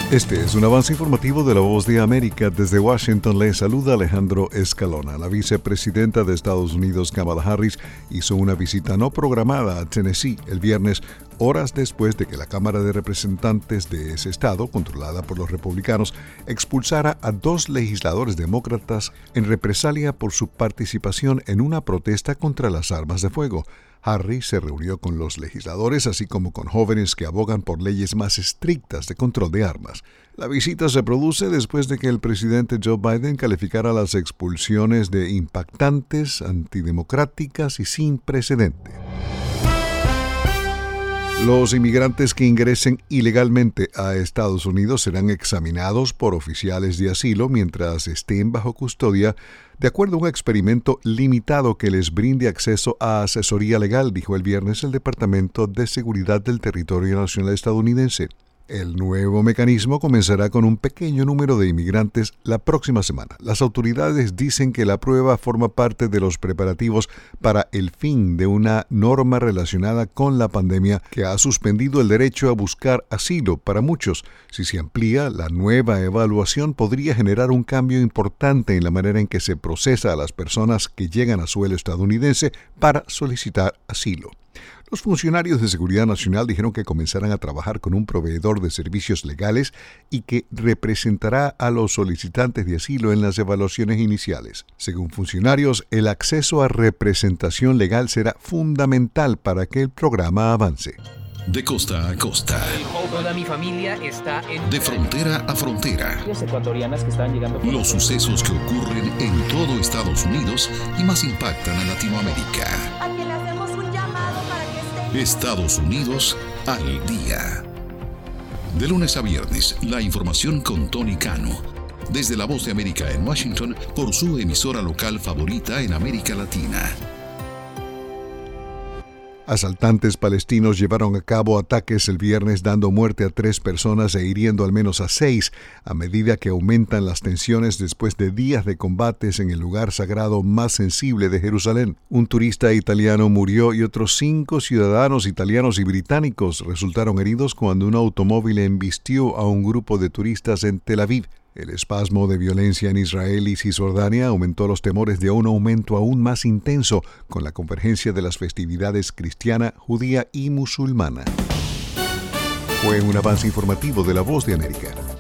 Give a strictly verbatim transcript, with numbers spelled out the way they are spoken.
Este es un avance informativo de La Voz de América. Desde Washington le saluda Alejandro Escalona. La vicepresidenta de Estados Unidos, Kamala Harris, hizo una visita no programada a Tennessee el viernes, horas después de que la Cámara de Representantes de ese estado, controlada por los republicanos, expulsara a dos legisladores demócratas en represalia por su participación en una protesta contra las armas de fuego. Harris se reunió con los legisladores, así como con jóvenes que abogan por leyes más estrictas de control de armas. La visita se produce después de que el presidente Joe Biden calificara las expulsiones de impactantes, antidemocráticas y sin precedente. Los inmigrantes que ingresen ilegalmente a Estados Unidos serán examinados por oficiales de asilo mientras estén bajo custodia, de acuerdo a un experimento limitado que les brinde acceso a asesoría legal, dijo el viernes el Departamento de Seguridad del Territorio Nacional estadounidense. El nuevo mecanismo comenzará con un pequeño número de inmigrantes la próxima semana. Las autoridades dicen que la prueba forma parte de los preparativos para el fin de una norma relacionada con la pandemia que ha suspendido el derecho a buscar asilo para muchos. Si se amplía, la nueva evaluación podría generar un cambio importante en la manera en que se procesa a las personas que llegan a suelo estadounidense para solicitar asilo. Los funcionarios de Seguridad Nacional dijeron que comenzarán a trabajar con un proveedor de servicios legales y que representará a los solicitantes de asilo en las evaluaciones iniciales. Según funcionarios, el acceso a representación legal será fundamental para que el programa avance. De costa a costa. Toda mi familia está en... De frontera a frontera. Las ecuatorianas que están llegando... Los sucesos que ocurren en todo Estados Unidos y más impactan a Latinoamérica. A que le hacemos un llamado para que esté... Estados Unidos al día. De lunes a viernes, la información con Tony Cano. Desde La Voz de América en Washington, por su emisora local favorita en América Latina. Asaltantes palestinos llevaron a cabo ataques el viernes dando muerte a tres personas e hiriendo al menos a seis, a medida que aumentan las tensiones después de días de combates en el lugar sagrado más sensible de Jerusalén. Un turista italiano murió y otros cinco ciudadanos italianos y británicos resultaron heridos cuando un automóvil embistió a un grupo de turistas en Tel Aviv. El espasmo de violencia en Israel y Cisjordania aumentó los temores de un aumento aún más intenso con la convergencia de las festividades cristiana, judía y musulmana. Fue un avance informativo de La Voz de América.